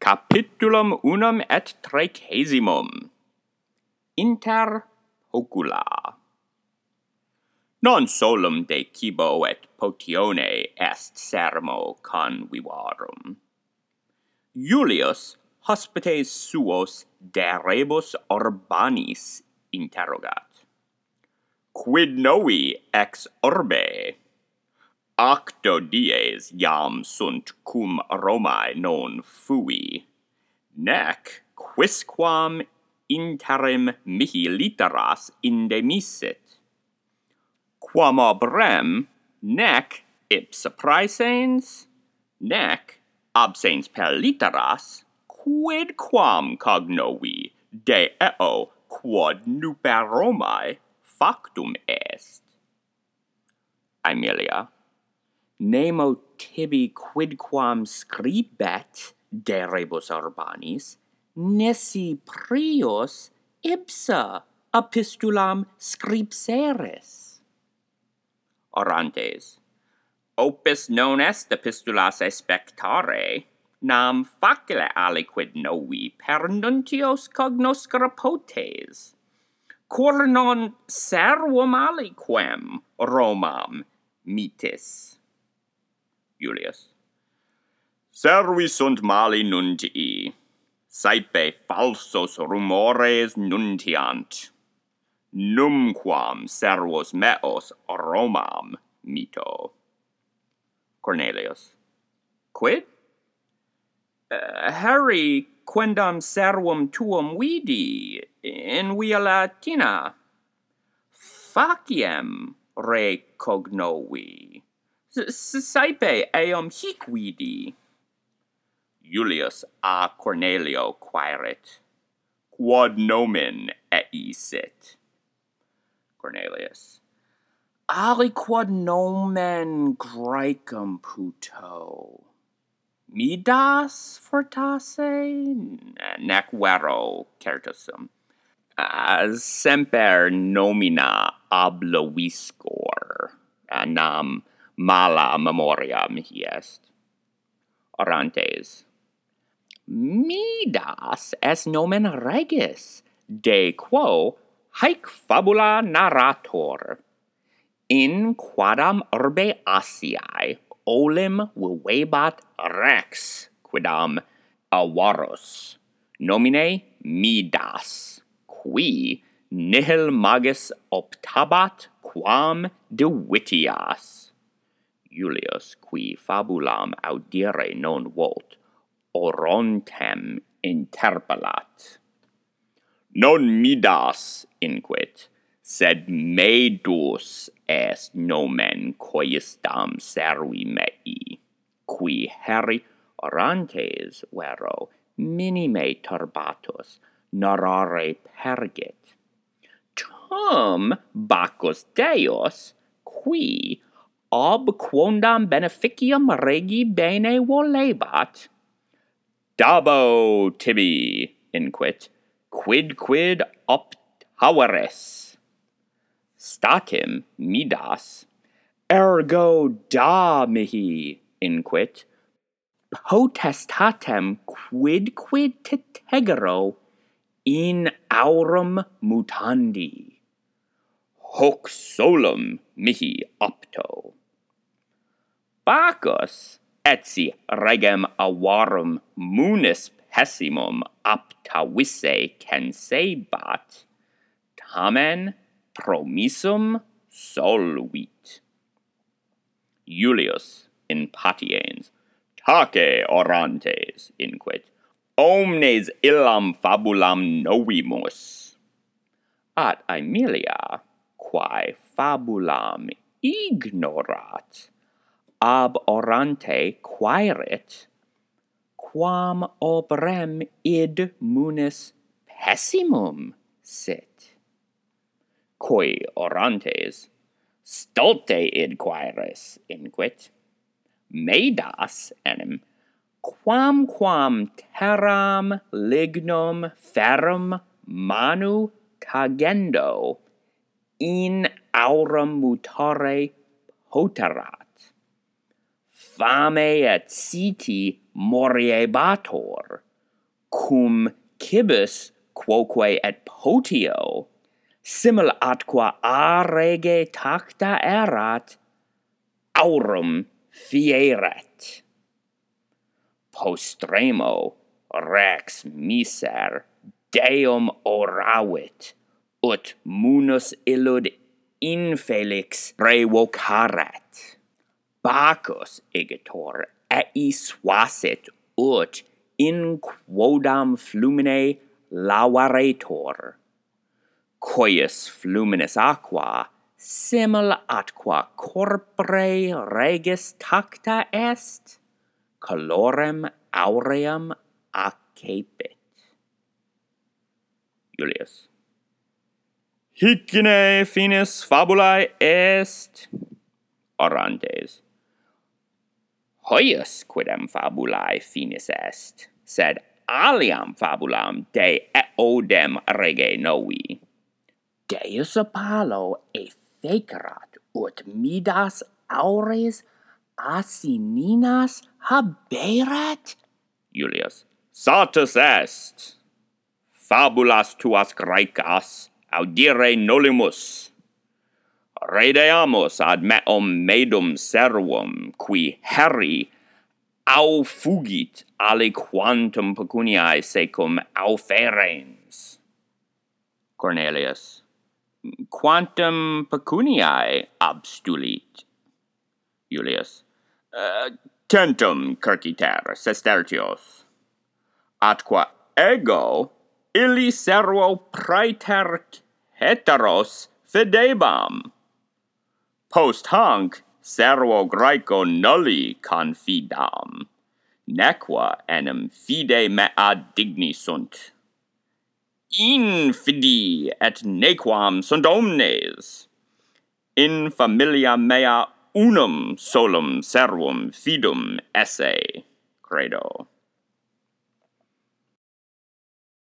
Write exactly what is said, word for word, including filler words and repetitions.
Capitulum unum et tricesimum. Inter hocula. Non solum de cibo et potione est sermo convivarum. Julius hospites suos de rebus urbanis interrogat. Quid novi ex urbe? Octo dies iam sunt cum Romae non fui, nec quisquam interim mihi litteras indemisit. Quam obrem, nec ipsa praesens, nec absens per litteras, quid quam cognovi de eo quod nuper Romae factum est. Aemilia. Nemo tibi quidquam scribet de rebus urbanis, nisi prius ipsa epistulam scripseris. Orantes. Opus non est epistulas expectare, nam facile aliquid novi per nuntios cognoscere potes. Cor non servum aliquem Romam mitis. Julius. Servi sunt mali nuntii, saepe falsos rumores nuntiant, numquam servos meos Romam mito. Cornelius. Quid? Uh, Harry, quendam servum tuum vidi in via Latina, faciem re cognovi, saepe eum hic vidi. Julius a Cornelio quaerit, quod nomen ei sit? Cornelius. Aliquod nomen Graecum puto. Midas fortasse, nec vero certusum. Uh, semper nomina obloviscor, uh, nam mala memoria mihi est. Orantes. Midas est nomen regis, de quo haec fabula narrator. In quadam urbe Asiae olim vivebat rex, quidam avarus, nomine Midas, qui nihil magis optabat quam divitias. Julius, qui fabulam audire non volt, Orontem interpellat. Non Midas inquit, sed Medus est nomen coistam servi mei, qui heri Orantes vero minime turbatus narrare pergit. Tum Bacchus Deus, qui ob quondam beneficium regi bene volebat, dabo tibi inquit, quid quid optaveris. Statim Midas, ergo da mihi inquit, potestatem quid quid tetegero in aurum mutandi. Hoc solum mihi opto. Bacchus etsi regem avarum munis pessimum aptavisse censebat, tamen promissum solvit. Julius in patiens, tace Orantes inquit, omnes illam fabulam novimus. At Aemilia, quae fabulam ignorat, ab Orante quaerit, quam obrem id munis pessimum sit. Cui Orantes, stulte id quaeris inquit, Medas enim, quam quam terram lignum ferrum manu cagendo, in aurum mutare poterat. Fame et siti moriebator, cum cibus quoque et potio, simul atqua a rege tacta erat, aurum fieret. Postremo rex miser Deum oravit, ut munus illud infelix revocaret. Bacchus igitor ei suasit, ut in quodam flumine lavaretur. Coius fluminis aqua, simul atqua corpore regis tacta est, colorem aureum accepit. Julius. Hicine finis fabulae est. Orontes. Hoius quidem fabulae finis est, sed aliam fabulam de eodem rege novi. Deus Apollo effecerat ut Midas aures Asininas haberet? Julius. Satis est. Fabulas tuas Graecas audire nolimus. Redeamus ad meum medum servum, qui heri au fugit aliquantum pecuniae secum auferens. Cornelius. Quantum pecuniae abstulit? Julius. Uh, tentum cerciter sestertios. Atqua ego illi servo praeter heteros fidebam. Post hanc servo Graeco nulli confidam, nequa enim fide mea digni sunt. Infidi et nequam sunt omnes. In familia mea unum solum servum fidum esse, credo.